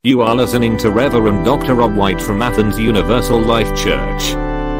You are listening to Reverend Dr. Rob White from Athens Universal Life Church.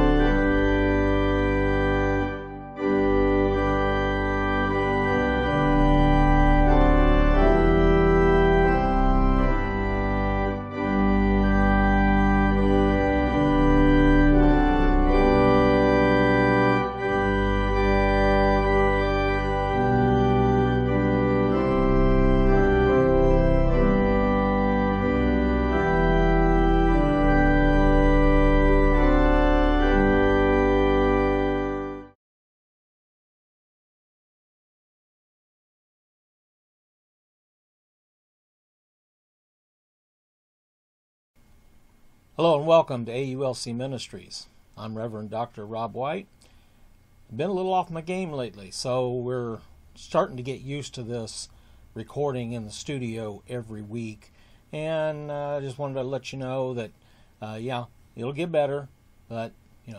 Hello and welcome to AULC Ministries. I'm Reverend Dr. Rob White. Been a little off my game lately, so we're starting to get used to this recording in the studio every week. And I just wanted to let you know that, it'll get better. But,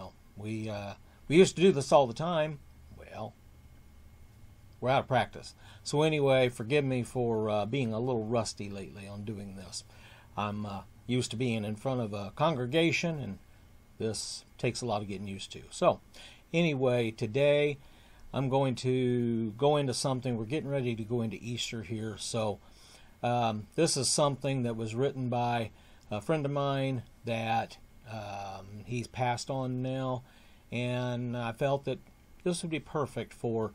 we used to do this all the time. Well, we're out of practice. So anyway, forgive me for being a little rusty lately on doing this. I'm used to being in front of a congregation, and this takes a lot of getting used to. So, anyway, today I'm going to go into something. We're getting ready to go into Easter here. So, this is something that was written by a friend of mine that he's passed on now, and I felt that this would be perfect for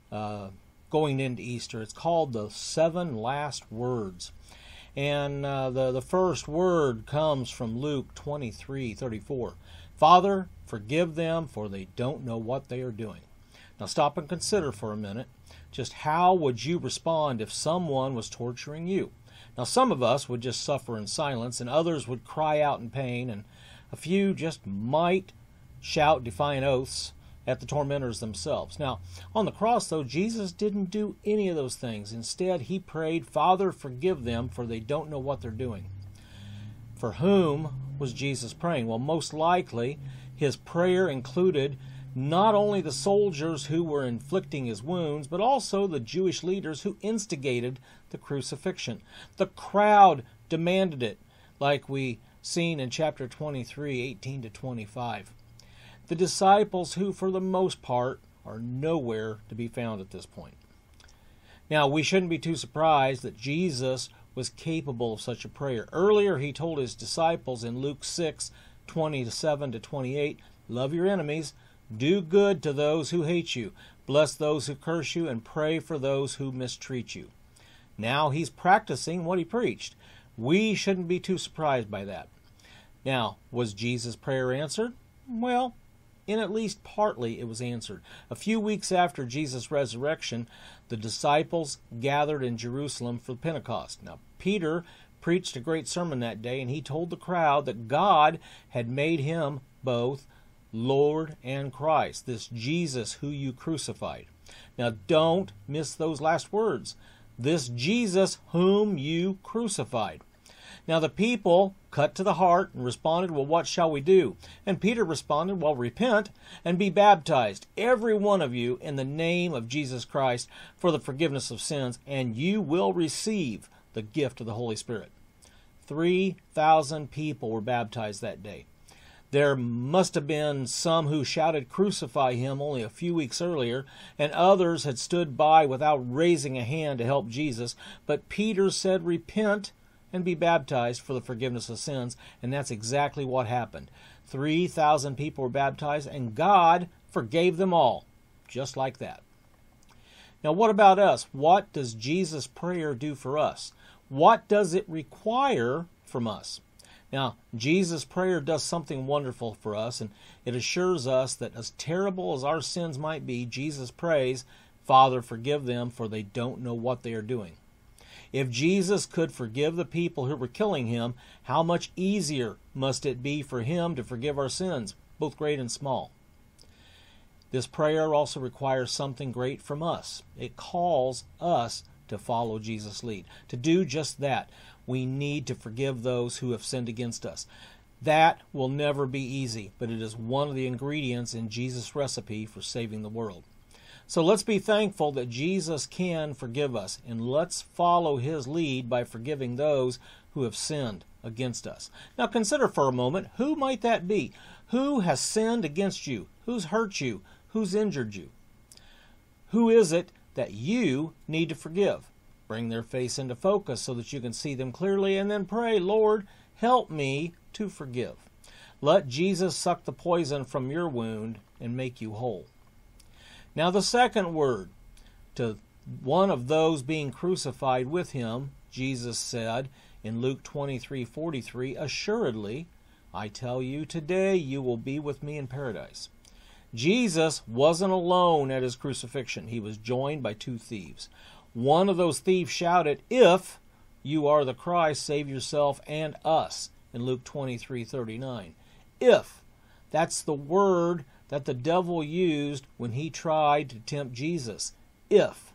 going into Easter. It's called The 7 Last Words. And the first word comes from Luke 23:34. Father, forgive them, for they don't know what they are doing. Now stop and consider for a minute. Just how would you respond if someone was torturing you? Now some of us would just suffer in silence, and others would cry out in pain, and a few just might shout defiant oaths at the tormentors themselves. Now, on the cross, though, Jesus didn't do any of those things. Instead, he prayed, Father, forgive them, for they don't know what they're doing. For whom was Jesus praying? Well, most likely, his prayer included not only the soldiers who were inflicting his wounds, but also the Jewish leaders who instigated the crucifixion. The crowd demanded it, like we seen in chapter 23, 18 to 25. The disciples who, for the most part, are nowhere to be found at this point. Now, we shouldn't be too surprised that Jesus was capable of such a prayer. Earlier, he told his disciples in Luke 6:27 to 28, love your enemies, do good to those who hate you, bless those who curse you, and pray for those who mistreat you. Now, he's practicing what he preached. We shouldn't be too surprised by that. Now, was Jesus' prayer answered? Well, in at least partly it was answered. A few weeks after Jesus' resurrection, the disciples gathered in Jerusalem for Pentecost. Now, Peter preached a great sermon that day, and he told the crowd that God had made him both Lord and Christ, this Jesus who you crucified. Now, don't miss those last words. This Jesus whom you crucified. Now the people cut to the heart and responded, well, what shall we do? And Peter responded, well, repent and be baptized, every one of you, in the name of Jesus Christ for the forgiveness of sins, and you will receive the gift of the Holy Spirit. 3,000 people were baptized that day. There must have been some who shouted, crucify him, only a few weeks earlier, and others had stood by without raising a hand to help Jesus. But Peter said, repent and be baptized for the forgiveness of sins, and that's exactly what happened. 3,000 people were baptized, and God forgave them all, just like that. Now, what about us? What does Jesus' prayer do for us? What does it require from us? Now, Jesus' prayer does something wonderful for us, and it assures us that as terrible as our sins might be, Jesus prays, Father, forgive them, for they don't know what they are doing. If Jesus could forgive the people who were killing him, how much easier must it be for him to forgive our sins, both great and small? This prayer also requires something great from us. It calls us to follow Jesus' lead. To do just that, we need to forgive those who have sinned against us. That will never be easy, but it is one of the ingredients in Jesus' recipe for saving the world. So let's be thankful that Jesus can forgive us, and let's follow his lead by forgiving those who have sinned against us. Now consider for a moment, who might that be? Who has sinned against you? Who's hurt you? Who's injured you? Who is it that you need to forgive? Bring their face into focus so that you can see them clearly, and then pray, Lord, help me to forgive. Let Jesus suck the poison from your wound and make you whole. Now the second word, to one of those being crucified with him, Jesus said in Luke 23:43, assuredly, I tell you, today you will be with me in paradise. Jesus wasn't alone at his crucifixion. He was joined by two thieves. One of those thieves shouted, if you are the Christ, save yourself and us, in Luke 23:39. If. That's the word that the devil used when he tried to tempt Jesus. If.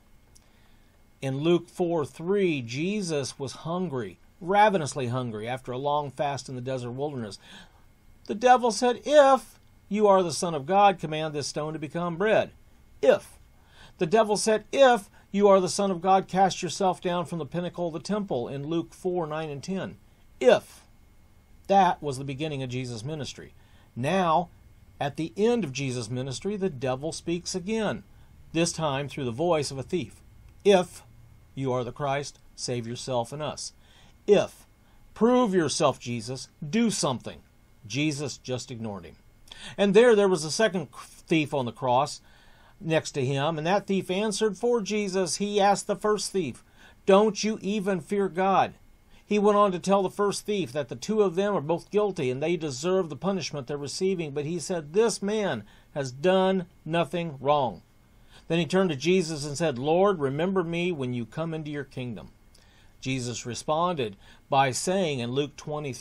In Luke 4:3, Jesus was hungry, ravenously hungry, after a long fast in the desert wilderness. The devil said, if you are the Son of God, command this stone to become bread. If. The devil said, if you are the Son of God, cast yourself down from the pinnacle of the temple, in Luke 4:9 and 10. If. That was the beginning of Jesus' ministry. Now, at the end of Jesus' ministry, the devil speaks again, this time through the voice of a thief. If you are the Christ, save yourself and us. If. Prove yourself, Jesus. Do something. Jesus just ignored him. And there was a second thief on the cross next to him, and that thief answered for Jesus. He asked the first thief, don't you even fear God? He went on to tell the first thief that the two of them are both guilty and they deserve the punishment they're receiving, but he said, this man has done nothing wrong. Then he turned to Jesus and said, Lord, remember me when you come into your kingdom. Jesus responded by saying in Luke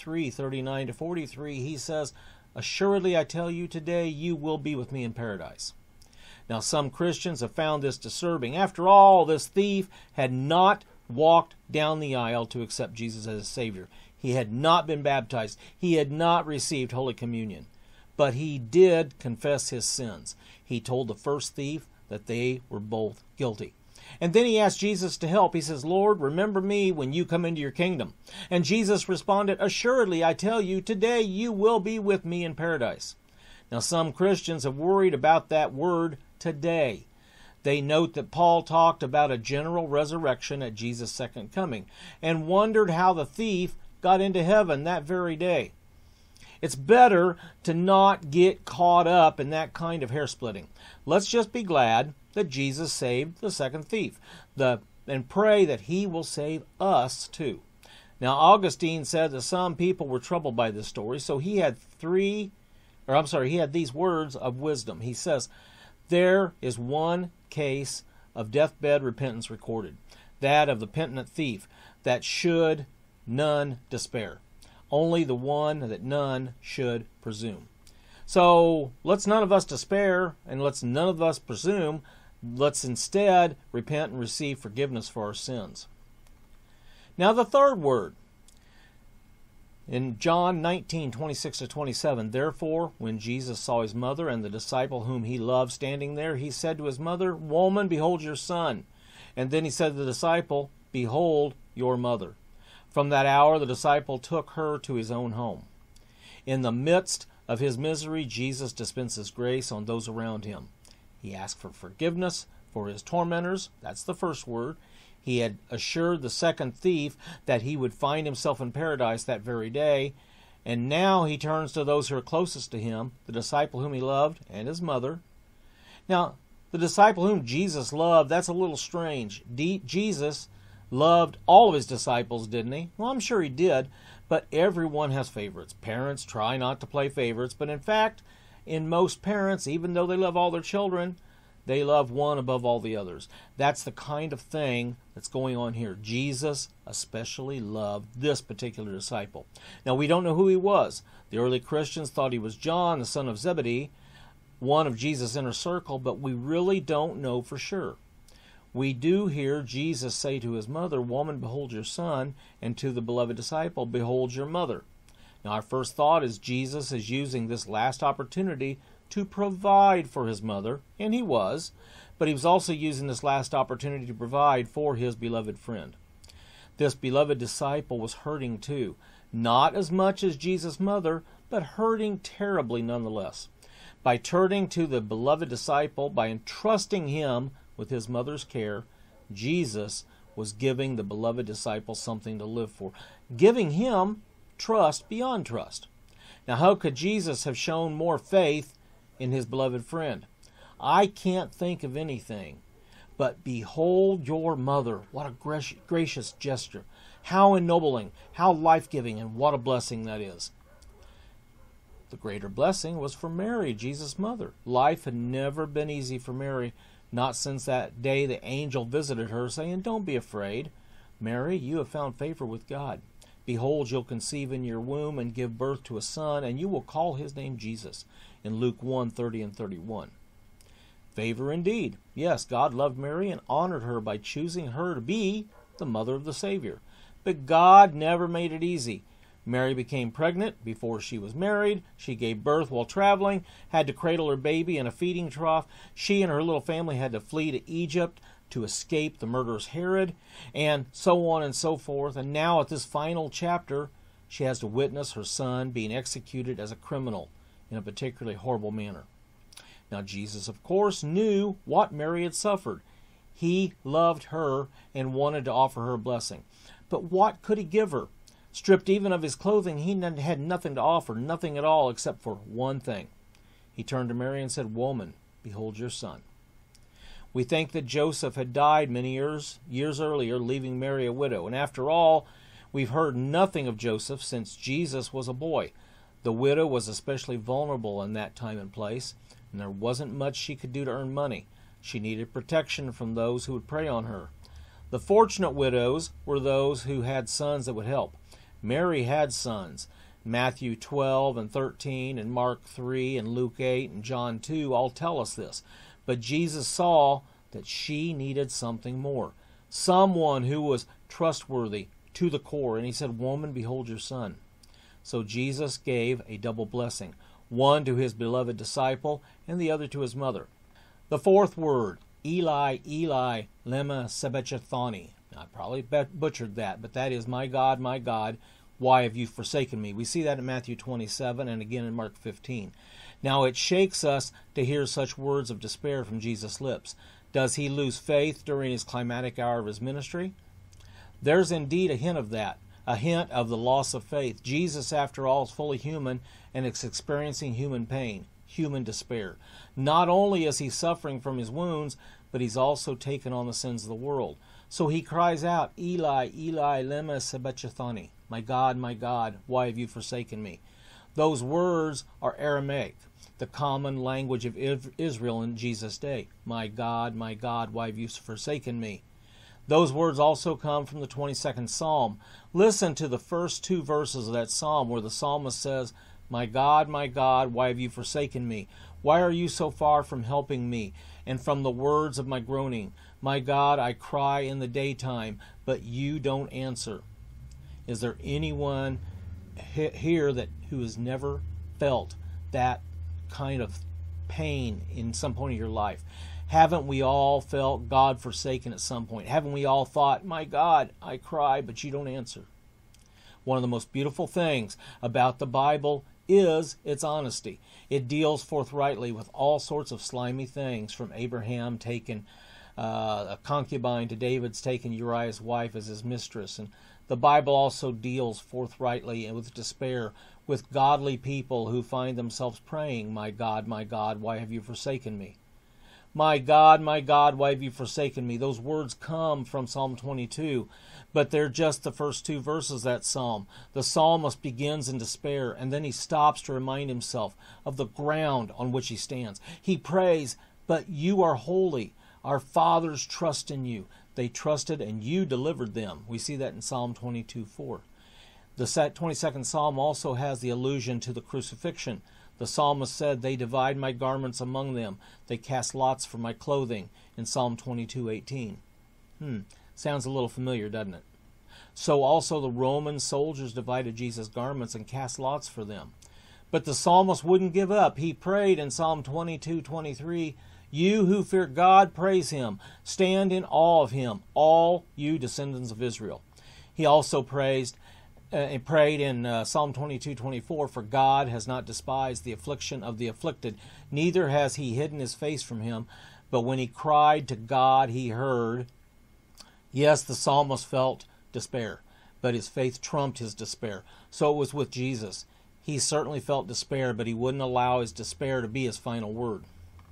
23:39-43, he says, assuredly I tell you, today you will be with me in paradise. Now some Christians have found this disturbing. After all, this thief had not walked down the aisle to accept Jesus as his Savior. He had not been baptized. He had not received Holy Communion. But he did confess his sins. He told the first thief that they were both guilty. And then he asked Jesus to help. He says, Lord, remember me when you come into your kingdom. And Jesus responded, assuredly, I tell you, today you will be with me in paradise. Now some Christians have worried about that word, today. They note that Paul talked about a general resurrection at Jesus' second coming and wondered how the thief got into heaven that very day. It's better to not get caught up in that kind of hair splitting. Let's just be glad that Jesus saved the second thief and pray that he will save us too. Now Augustine said that some people were troubled by this story, so he had these words of wisdom. He says, there is one case of deathbed repentance recorded, that of the penitent thief, that should none despair. Only the one that none should presume. So let's none of us despair, and let's none of us presume. Let's instead repent and receive forgiveness for our sins. Now the third word, in John 19:26-27, therefore, when Jesus saw his mother and the disciple whom he loved standing there, he said to his mother, woman, behold your son. And then he said to the disciple, behold your mother. From that hour the disciple took her to his own home. In the midst of his misery, Jesus dispenses grace on those around him. He asked for forgiveness for his tormentors. That's the first word. He had assured the second thief that he would find himself in paradise that very day. And now he turns to those who are closest to him, the disciple whom he loved and his mother. Now, the disciple whom Jesus loved, that's a little strange. Jesus loved all of his disciples, didn't he? Well, I'm sure he did, but everyone has favorites. Parents try not to play favorites, but in fact, in most parents, even though they love all their children, they love one above all the others. That's the kind of thing that's going on here. Jesus especially loved this particular disciple. Now, we don't know who he was. The early Christians thought he was John, the son of Zebedee, one of Jesus' inner circle, but we really don't know for sure. We do hear Jesus say to his mother, woman, behold your son, and to the beloved disciple, behold your mother. Now, our first thought is Jesus is using this last opportunity to provide for his mother, and he was, but he was also using this last opportunity to provide for his beloved friend. This beloved disciple was hurting too. Not as much as Jesus' mother, but hurting terribly nonetheless. By turning to the beloved disciple, by entrusting him with his mother's care, Jesus was giving the beloved disciple something to live for, giving him trust beyond trust. Now, how could Jesus have shown more faith in his beloved friend? I can't think of anything. But behold your mother. What a gracious gesture. How ennobling, how life-giving, and what a blessing that is. The greater blessing was for Mary, Jesus' mother. Life had never been easy for Mary, not since that day the angel visited her, saying, "Don't be afraid. Mary, you have found favor with God. Behold, you'll conceive in your womb and give birth to a son, and you will call his name Jesus," in Luke 1:30 and 31. Favor indeed. Yes, God loved Mary and honored her by choosing her to be the mother of the Savior. But God never made it easy. Mary became pregnant before she was married. She gave birth while traveling, had to cradle her baby in a feeding trough. She and her little family had to flee to Egypt to escape the murderous Herod, and so on and so forth. And now at this final chapter, she has to witness her son being executed as a criminal in a particularly horrible manner. Now, Jesus, of course, knew what Mary had suffered. He loved her and wanted to offer her a blessing. But what could he give her? Stripped even of his clothing, he had nothing to offer, nothing at all except for one thing. He turned to Mary and said, "Woman, behold your son." We think that Joseph had died many years earlier, leaving Mary a widow. And after all, we've heard nothing of Joseph since Jesus was a boy. The widow was especially vulnerable in that time and place, and there wasn't much she could do to earn money. She needed protection from those who would prey on her. The fortunate widows were those who had sons that would help. Mary had sons. Matthew 12 and 13 and Mark 3 and Luke 8 and John 2 all tell us this. But Jesus saw that she needed something more. Someone who was trustworthy to the core. And he said, "Woman, behold your son." So Jesus gave a double blessing. One to his beloved disciple, and the other to his mother. The fourth word, Eli, Eli, lema sabachthani. I probably butchered that, but that is, my God, why have you forsaken me?" We see that in Matthew 27 and again in Mark 15. Now it shakes us to hear such words of despair from Jesus' lips. Does he lose faith during his climatic hour of his ministry? There's indeed a hint of that. A hint of the loss of faith. Jesus, after all, is fully human and is experiencing human pain, human despair. Not only is he suffering from his wounds, but he's also taken on the sins of the world. So he cries out, "Eli, Eli, lema sabachthani." My God, why have you forsaken me?" Those words are Aramaic, the common language of Israel in Jesus' day. My God, why have you forsaken me?" Those words also come from the 22nd Psalm. Listen to the first two verses of that psalm where the psalmist says, my God, why have you forsaken me? Why are you so far from helping me and from the words of my groaning? My God, I cry in the daytime, but you don't answer." Is there anyone here who has never felt that kind of pain in some point of your life? Haven't we all felt God forsaken at some point? Haven't we all thought, my God, I cry, but you don't answer? One of the most beautiful things about the Bible is its honesty. It deals forthrightly with all sorts of slimy things, from Abraham taking a concubine to David's taking Uriah's wife as his mistress. And the Bible also deals forthrightly with despair, with godly people who find themselves praying, my God, why have you forsaken me? My God, why have you forsaken me? Those words come from Psalm 22, but they're just the first two verses of that psalm. The psalmist begins in despair, and then he stops to remind himself of the ground on which he stands. He prays, "But you are holy. Our fathers trust in you. They trusted, and you delivered them." We see that in Psalm 22:4. The 22nd Psalm also has the allusion to the crucifixion. The psalmist said, "They divide my garments among them. They cast lots for my clothing," in Psalm 22:18. Sounds a little familiar, doesn't it? So also the Roman soldiers divided Jesus' garments and cast lots for them. But the psalmist wouldn't give up. He prayed in Psalm 22:23, "You who fear God, praise him. Stand in awe of him, all you descendants of Israel." He also prayed in Psalm 22:24, "For God has not despised the affliction of the afflicted, neither has he hidden his face from him. But when he cried to God, he heard." Yes, the psalmist felt despair, but his faith trumped his despair. So it was with Jesus. He certainly felt despair, but he wouldn't allow his despair to be his final word.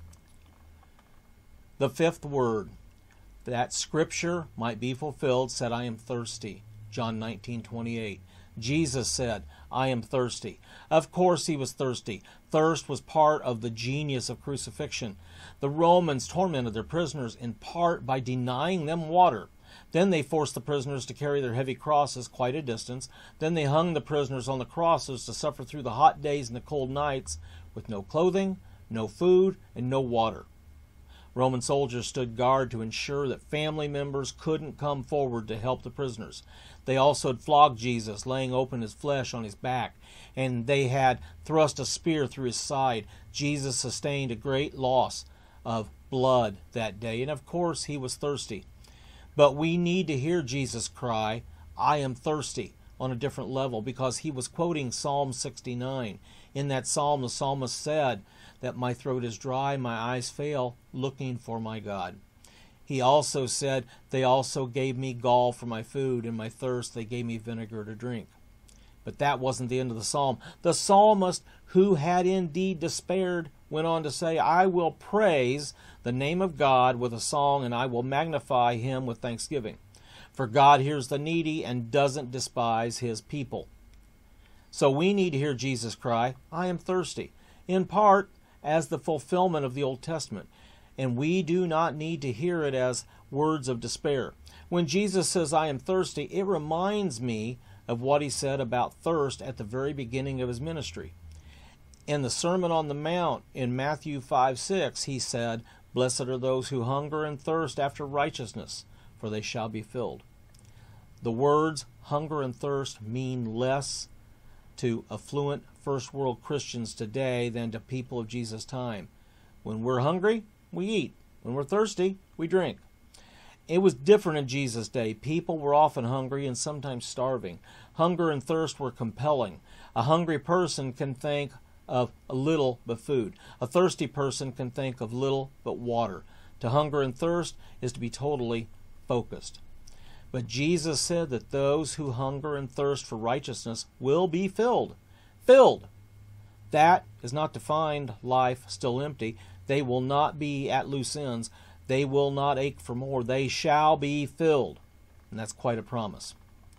The fifth word, that Scripture might be fulfilled, said, "I am thirsty." John 19:28. Jesus said, "I am thirsty." Of course he was thirsty. Thirst was part of the genius of crucifixion. The Romans tormented their prisoners in part by denying them water. Then they forced the prisoners to carry their heavy crosses quite a distance. Then they hung the prisoners on the crosses to suffer through the hot days and the cold nights with no clothing, no food, and no water. Roman soldiers stood guard to ensure that family members couldn't come forward to help the prisoners. They also had flogged Jesus, laying open his flesh on his back, and they had thrust a spear through his side. Jesus sustained a great loss of blood that day, and of course he was thirsty. But we need to hear Jesus cry, "I am thirsty," on a different level, because he was quoting Psalm 69. In that psalm, the psalmist said that my throat is dry, my eyes fail, looking for my God. He also said, "They also gave me gall for my food, and my thirst they gave me vinegar to drink." But that wasn't the end of the psalm. The psalmist, who had indeed despaired, went on to say, "I will praise the name of God with a song, and I will magnify him with thanksgiving. For God hears the needy and doesn't despise his people." So we need to hear Jesus cry, "I am thirsty," in part as the fulfillment of the Old Testament. And we do not need to hear it as words of despair. When Jesus says, "I am thirsty," it reminds me of what he said about thirst at the very beginning of his ministry. In the Sermon on the Mount in Matthew 5:6, he said, "Blessed are those who hunger and thirst after righteousness, for they shall be filled." The words hunger and thirst mean less to affluent first world Christians today than to people of Jesus' time. When we're hungry, we eat. When we're thirsty, we drink. It was different in Jesus' day. People were often hungry and sometimes starving. Hunger and thirst were compelling. A hungry person can think of a little but food. A thirsty person can think of little but water. To hunger and thirst is to be totally focused. But Jesus said that those who hunger and thirst for righteousness will be filled. Filled! That is not to find life still empty. They will not be at loose ends. They will not ache for more. They shall be filled. And that's quite a promise.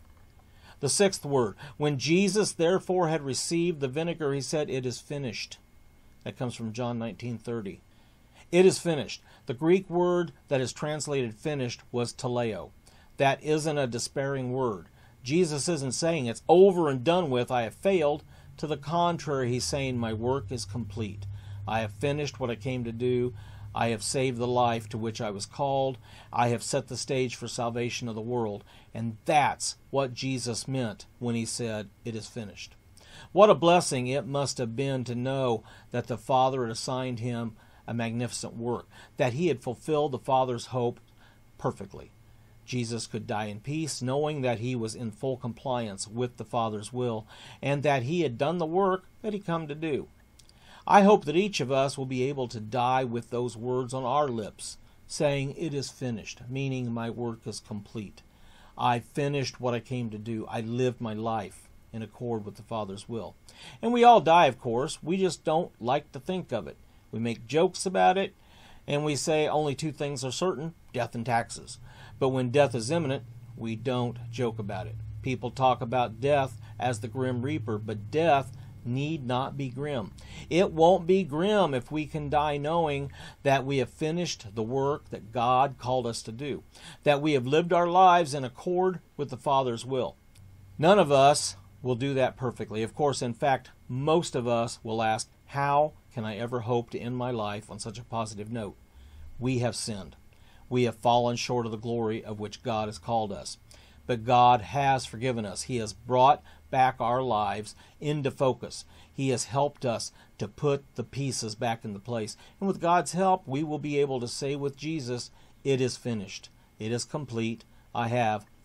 The sixth word. When Jesus therefore had received the vinegar, he said, "It is finished." That comes from John 19:30. It is finished. The Greek word that is translated finished was teleo. That isn't a despairing word. Jesus isn't saying it's over and done with, I have failed. To the contrary, he's saying my work is complete. I have finished what I came to do. I have saved the life to which I was called. I have set the stage for salvation of the world. And that's what Jesus meant when he said, "It is finished." What a blessing it must have been to know that the Father had assigned him a magnificent work, that he had fulfilled the Father's hope perfectly. Jesus could die in peace, knowing that he was in full compliance with the Father's will, and that he had done the work that he come to do. I hope that each of us will be able to die with those words on our lips, saying, "It is finished," meaning my work is complete. I finished what I came to do. I lived my life in accord with the Father's will. And we all die, of course. We just don't like to think of it. We make jokes about it, and we say only two things are certain, death and taxes. But when death is imminent, we don't joke about it. People talk about death as the grim reaper, but death need not be grim. It won't be grim if we can die knowing that we have finished the work that God called us to do, that we have lived our lives in accord with the Father's will. None of us will do that perfectly. Of course, in fact, most of us will ask, how can I ever hope to end my life on such a positive note? We have sinned. We have fallen short of the glory of which God has called us. But God has forgiven us. He has brought back our lives into focus. He has helped us to put the pieces back into place. And with God's help, we will be able to say with Jesus, "It is finished. It is complete. I have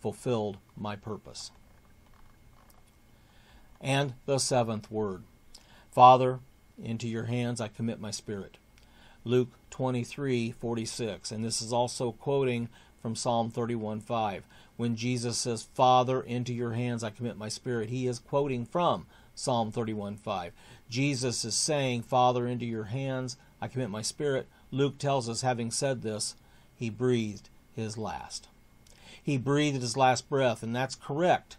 fulfilled my purpose. And the seventh word. Father, into your hands I commit my spirit. Luke 23:46, and this is also quoting from Psalm 31:5. When Jesus says, Father, into your hands I commit my spirit, he is quoting from Psalm 31:5. Jesus is saying, Father, into your hands I commit my spirit. Luke tells us, having said this, he breathed his last. He breathed his last breath, and that's correct.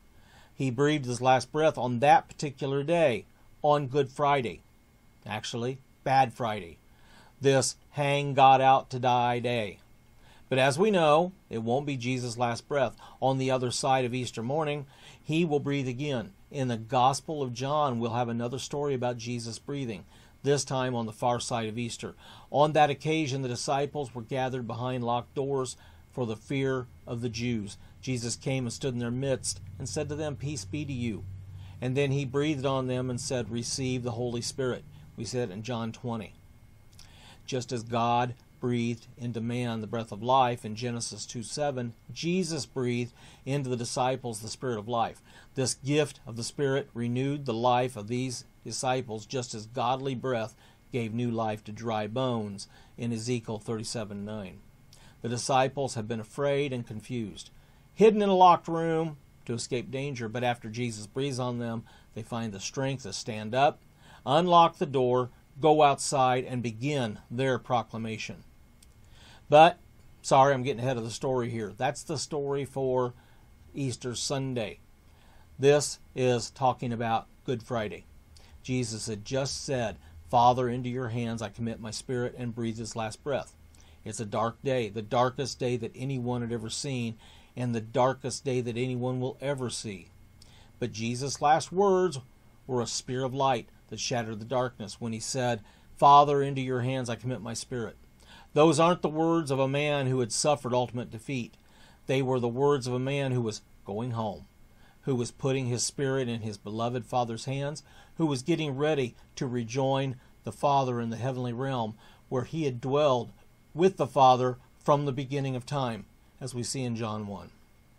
He breathed his last breath on that particular day, on Good Friday. Actually, Bad Friday. This hang God out to die day. But as we know, it won't be Jesus' last breath. On the other side of Easter morning, he will breathe again. In the Gospel of John, we'll have another story about Jesus breathing, this time on the far side of Easter. On that occasion, the disciples were gathered behind locked doors for the fear of the Jews. Jesus came and stood in their midst and said to them, Peace be to you. And then he breathed on them and said, Receive the Holy Spirit. We said in John 20. Just as God breathed into man the breath of life in Genesis 2:7, Jesus breathed into the disciples the Spirit of life. This gift of the Spirit renewed the life of these disciples, just as godly breath gave new life to dry bones in Ezekiel 37:9. The disciples have been afraid and confused, hidden in a locked room to escape danger, but after Jesus breathes on them, they find the strength to stand up, unlock the door, go outside, and begin their proclamation. But, sorry, I'm getting ahead of the story here. That's the story for Easter Sunday. This is talking about Good Friday. Jesus had just said, Father, into your hands I commit my spirit, and breathed his last breath. It's a dark day, the darkest day that anyone had ever seen, and the darkest day that anyone will ever see. But Jesus' last words were a spear of light that shattered the darkness when he said, Father, into your hands I commit my spirit. Those aren't the words of a man who had suffered ultimate defeat. They were the words of a man who was going home, who was putting his spirit in his beloved Father's hands, who was getting ready to rejoin the Father in the heavenly realm, where he had dwelled with the Father from the beginning of time, as we see in John 1.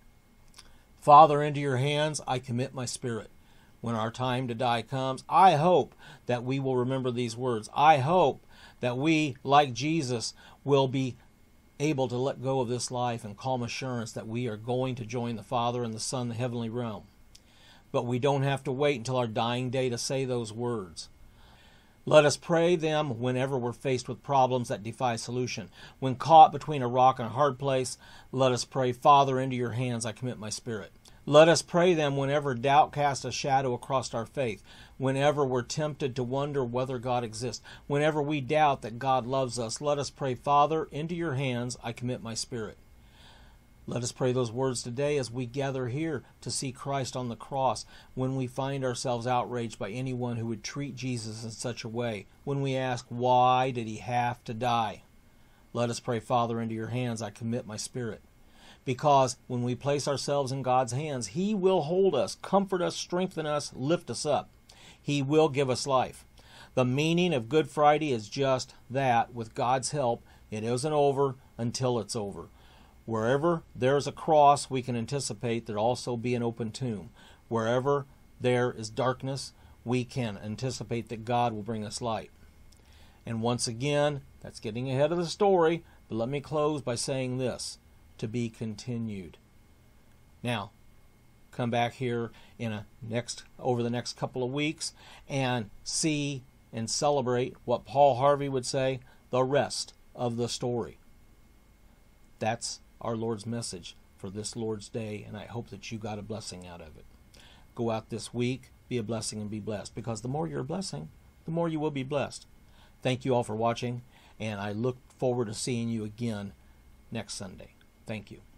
Father, into your hands I commit my spirit. When our time to die comes, I hope that we will remember these words. I hope that we, like Jesus, will be able to let go of this life in calm assurance that we are going to join the Father and the Son in the heavenly realm. But we don't have to wait until our dying day to say those words. Let us pray them whenever we're faced with problems that defy solution. When caught between a rock and a hard place, let us pray, Father, into your hands I commit my spirit. Let us pray them whenever doubt casts a shadow across our faith, whenever we're tempted to wonder whether God exists, whenever we doubt that God loves us. Let us pray, Father, into your hands I commit my spirit. Let us pray those words today as we gather here to see Christ on the cross, when we find ourselves outraged by anyone who would treat Jesus in such a way, when we ask, why did he have to die? Let us pray, Father, into your hands I commit my spirit. Because when we place ourselves in God's hands, he will hold us, comfort us, strengthen us, lift us up. He will give us life. The meaning of Good Friday is just that. With God's help, it isn't over until it's over. Wherever there's a cross, we can anticipate there'll also be an open tomb. Wherever there is darkness, we can anticipate that God will bring us light. And once again, that's getting ahead of the story, but let me close by saying this: to be continued. Now, come back here over the next couple of weeks and see and celebrate what Paul Harvey would say, the rest of the story. That's our Lord's message for this Lord's Day, and I hope that you got a blessing out of it. Go out this week, be a blessing and be blessed, because the more you're a blessing, the more you will be blessed. Thank you all for watching, and I look forward to seeing you again next Sunday. Thank you.